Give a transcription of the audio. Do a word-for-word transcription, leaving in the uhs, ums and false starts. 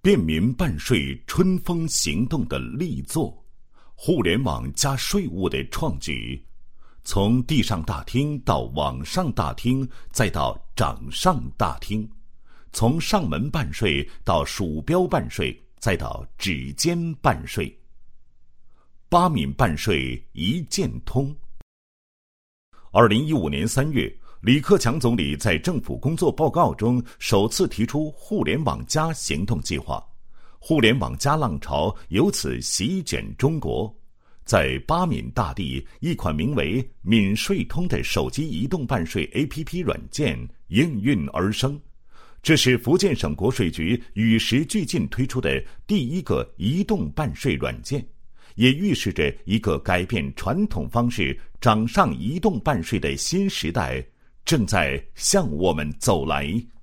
便民办税春风行动的力作，互联网加税务的创举，从地上大厅到网上大厅，再到掌上大厅，从上门办税到鼠标办税，再到指尖办税。八闽办税一键通。二零一五年三月，李克强总理在政府工作报告中首次提出互联网加行动计划，互联网加浪潮由此席卷中国。在八闽大地，一款名为闽税通的手机移动办税 A P P 软件应运而生。这是福建省国税局与时俱进推出的第一个移动办税软件，也预示着一个改变传统方式掌上移动办税的新时代正在向我们走来。